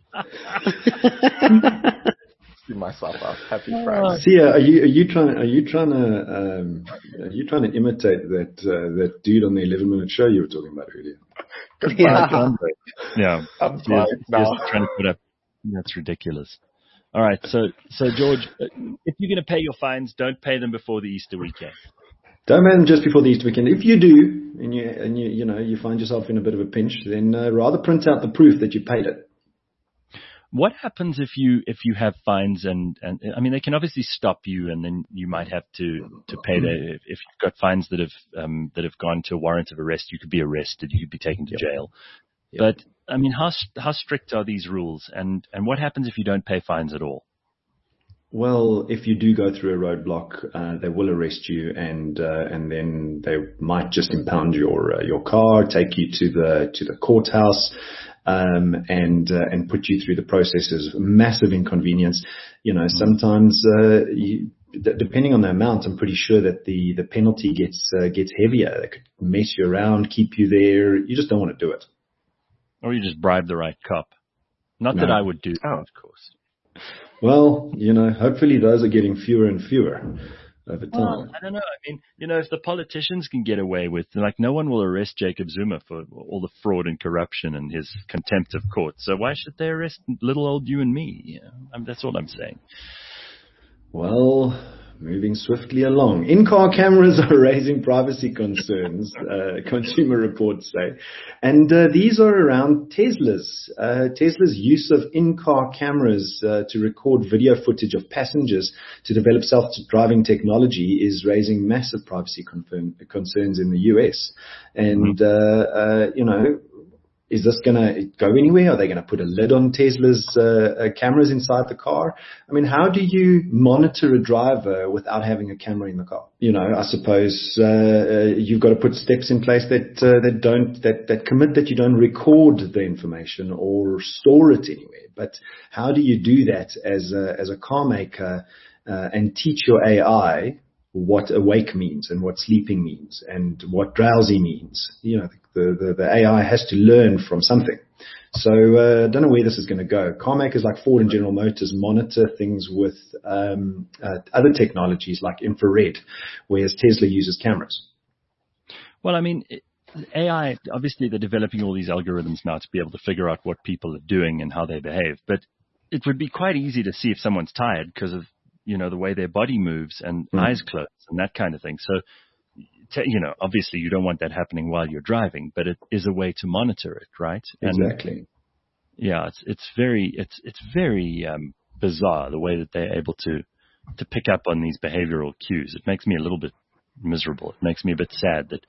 see myself out. Happy Friday. See, are you are you trying are you trying to um, are you trying to imitate that uh, that dude on the eleven minute show you were talking about earlier? Yeah. Yeah. I'm Just, fine now. just trying to put up. That's ridiculous. All right. So, so George, if you're going to pay your fines, don't pay them before the Easter weekend. Don't pay them just before the Easter weekend. If you do, and you and you you know you find yourself in a bit of a pinch, then uh, rather print out the proof that you paid it. What happens if you if you have fines and, and I mean they can obviously stop you, and then you might have to to pay the if you've got fines that have um, that have gone to a warrant of arrest, you could be arrested, you could be taken to yep. jail. Yep. But I mean, how how strict are these rules, and and what happens if you don't pay fines at all? Well, if you do go through a roadblock, uh, they will arrest you, and uh, and then they might just impound your uh, your car, take you to the to the courthouse. Um, and uh, and put you through the processes. Massive inconvenience. You know, sometimes uh, you, d- depending on the amount, I'm pretty sure that the, the penalty gets uh, gets heavier. They could mess you around, keep you there. You just don't want to do it. Or you just bribe the right cop. Not no. that I would do that, oh. of course. Well, you know, hopefully those are getting fewer and fewer over time. Well, I don't know. I mean, you know, if the politicians can get away with, like, no one will arrest Jacob Zuma for all the fraud and corruption and his contempt of court. So why should they arrest little old you and me? You know, I mean, that's all I'm saying. Well, moving swiftly along. In-car cameras are raising privacy concerns, uh, Consumer Reports say. And uh, these are around Tesla's. Uh, Tesla's use of in-car cameras uh, to record video footage of passengers to develop self-driving technology is raising massive privacy confirm- concerns in the U S. And, mm-hmm. uh, uh, you know, is this going to go anywhere? Are they going to put a lid on Tesla's uh, uh, cameras inside the car? I mean, how do you monitor a driver without having a camera in the car? You know, I suppose uh, uh, you've got to put steps in place that uh, that don't that that commit that you don't record the information or store it anywhere. But how do you do that as a, as a car maker uh, and teach your A I what awake means and what sleeping means and what drowsy means? You know, the, the, the A I has to learn from something. So I uh, don't know where this is going to go. Car makers like Ford and General Motors monitor things with um, uh, other technologies like infrared, whereas Tesla uses cameras. Well, I mean, A I, obviously they're developing all these algorithms now to be able to figure out what people are doing and how they behave. But it would be quite easy to see if someone's tired because of, you know, the way their body moves and mm. eyes closed and that kind of thing. So, you know, obviously you don't want that happening while you're driving, but it is a way to monitor it, right? Exactly. And yeah, it's it's very it's it's very um, bizarre the way that they're able to to pick up on these behavioral cues. It makes me a little bit miserable. It makes me a bit sad that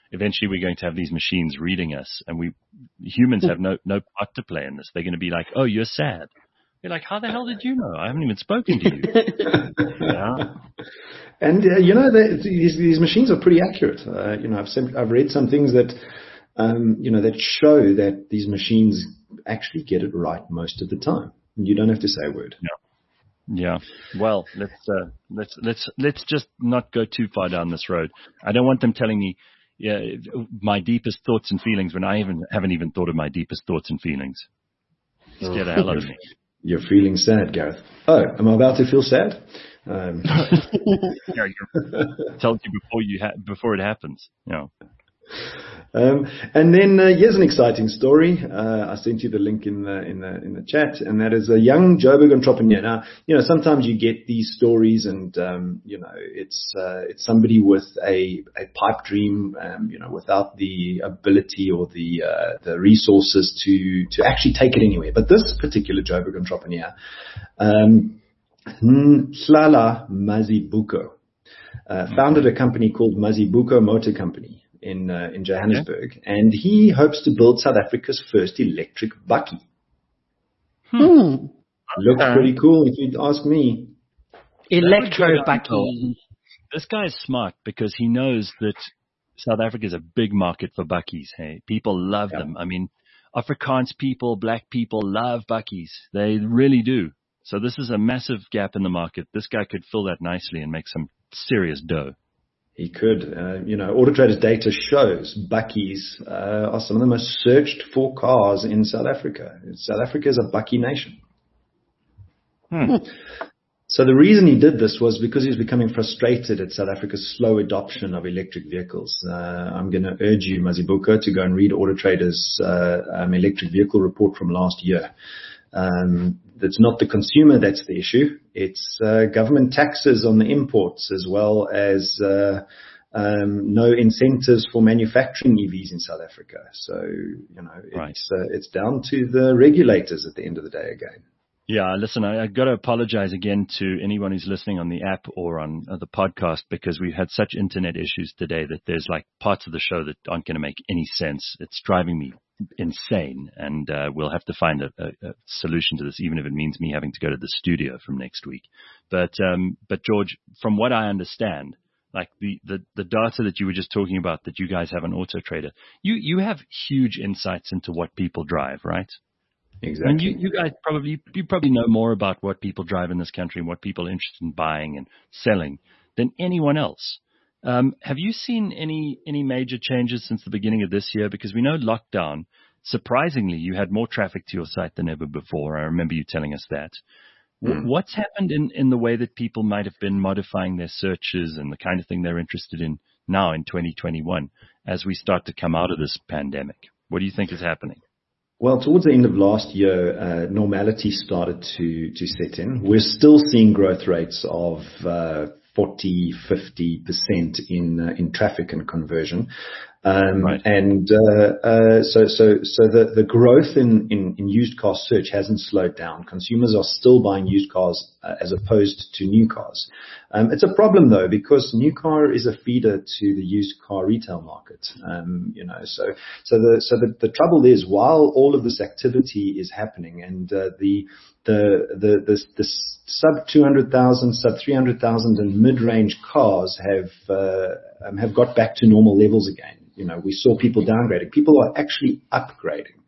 eventually we're going to have these machines reading us, and we humans have no no part to play in this. They're going to be like, "Oh, you're sad." You're like, "How the hell did you know? I haven't even spoken to you." Yeah. And uh, you know, they, these these machines are pretty accurate. Uh, you know, I've seen, I've read some things that um, you know that show that these machines actually get it right most of the time. You don't have to say a word. Yeah. Yeah. Well, let's uh, let's let's let's just not go too far down this road. I don't want them telling me, yeah, my deepest thoughts and feelings when I even haven't even thought of my deepest thoughts and feelings. Scare the hell out of me. You're feeling sad, Gareth. Oh, am I about to feel sad? Um. Yeah, you're, tells you before you ha- before it happens. You know. Um, and then uh, here's an exciting story. Uh, I sent you the link in the in the in the chat, and that is a young Joburg entrepreneur. Now, you know, sometimes you get these stories, and um, you know, it's uh, it's somebody with a a pipe dream, um, you know, without the ability or the uh, the resources to to actually take it anywhere. But this particular Joburg entrepreneur, um, Nhlala Mazibuko, uh, founded a company called Mazibuko Motor Company in uh, in Johannesburg, okay. And he hopes to build South Africa's first electric bakkie. Hmm. Looks uh, pretty cool if you'd ask me. Electro bakkie. This guy is smart because he knows that South Africa is a big market for bakkies. Hey, people love yeah. them. I mean, Afrikaans people, black people love bakkies. They really do. So this is a massive gap in the market. This guy could fill that nicely and make some serious dough. He could. Uh, you know, Auto Trader's data shows bakkies uh, are some of the most searched for cars in South Africa. South Africa is a bakkie nation. Hmm. So the reason he did this was because he was becoming frustrated at South Africa's slow adoption of electric vehicles. Uh, I'm going to urge you, Mazibuko, to go and read Auto Trader's uh, um, electric vehicle report from last year. Um, it's not the consumer that's the issue. It's uh, government taxes on the imports, as well as uh, um, no incentives for manufacturing E Vs in South Africa. So, you know, right. it's uh, it's down to the regulators at the end of the day again. Yeah, listen, I, I've got to apologize again to anyone who's listening on the app or on uh, the podcast, because we've had such internet issues today that there's like parts of the show that aren't going to make any sense. It's driving me insane, and uh, we'll have to find a, a, a solution to this, even if it means me having to go to the studio from next week. But um, but George, from what I understand, like the, the, the data that you were just talking about that you guys have on Auto Trader, you, you have huge insights into what people drive, right? Exactly. And you, you guys probably you probably know more about what people drive in this country and what people are interested in buying and selling than anyone else. Um, have you seen any any major changes since the beginning of this year? Because we know lockdown, surprisingly, you had more traffic to your site than ever before. I remember you telling us that. Mm. What's happened in, in the way that people might have been modifying their searches and the kind of thing they're interested in now in twenty twenty-one as we start to come out of this pandemic? What do you think is happening? Well, towards the end of last year, uh, normality started to, to set in. We're still seeing growth rates of uh, forty, fifty percent in uh, in traffic and conversion. Um, right. And uh, uh, so so so the, the growth in, in, in used car search hasn't slowed down. Consumers are still buying used cars uh, as opposed to new cars. Um, it's a problem, though, because new car is a feeder to the used car retail market. Um, you know, so so the so the, the trouble is, while all of this activity is happening, and uh, the the the the, the sub two hundred thousand, sub three hundred thousand, and mid-range cars have uh, um, have got back to normal levels again. You know, we saw people downgrading. People are actually upgrading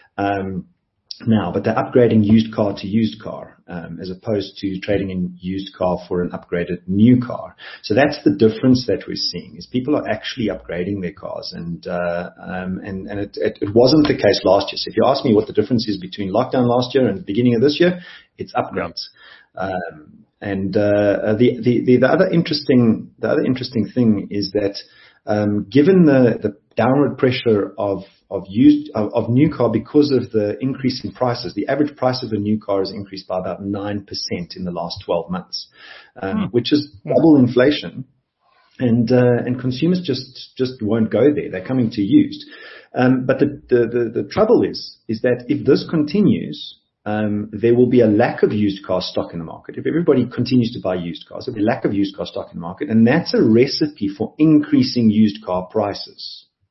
um, now, but they're upgrading used car to used car um, as opposed to trading in used car for an upgraded new car. So that's the difference that we're seeing, is people are actually upgrading their cars, and uh, um, and and it, it, it wasn't the case last year. So if you ask me what the difference is between lockdown last year and the beginning of this year, it's upgrades. Yeah. Um, and uh, the, the the the other interesting the other interesting thing is that. Um, given the, the downward pressure of of used of, of new car because of the increase in prices, the average price of a new car has increased by about nine percent in the last twelve months, um, hmm. which is double inflation, and uh, and consumers just just won't go there. They're coming to used, um, but the, the the the trouble is is that if this continues, Um, there will be a lack of used car stock in the market. If everybody continues to buy used cars, there'll be a lack of used car stock in the market, and that's a recipe for increasing used car prices.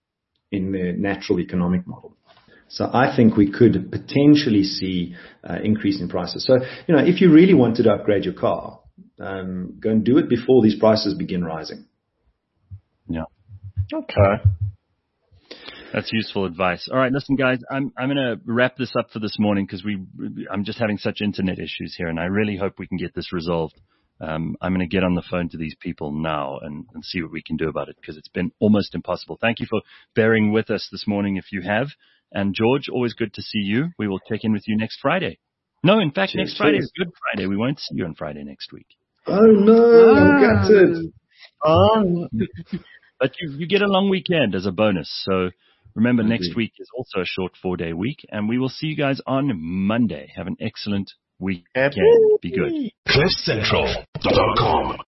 in their natural economic model. So I think we could potentially see uh, increase in prices. So, you know, if you really wanted to upgrade your car, um, go and do it before these prices begin rising. Yeah. Okay. That's useful advice. All right, listen, guys, I'm I'm going to wrap this up for this morning because we I'm just having such internet issues here, and I really hope we can get this resolved. Um, I'm going to get on the phone to these people now and, and see what we can do about it because it's been almost impossible. Thank you for bearing with us this morning if you have. And George, always good to see you. We will check in with you next Friday. No, in fact, cheers, next Friday cheers. is Good Friday. We won't see you on Friday next week. Oh, no, I'm gutted. Um, but you, you get a long weekend as a bonus. So remember, Indeed. next week is also a short four-day week. And we will see you guys on Monday. Have an excellent weekend. Be good. cliff central dot com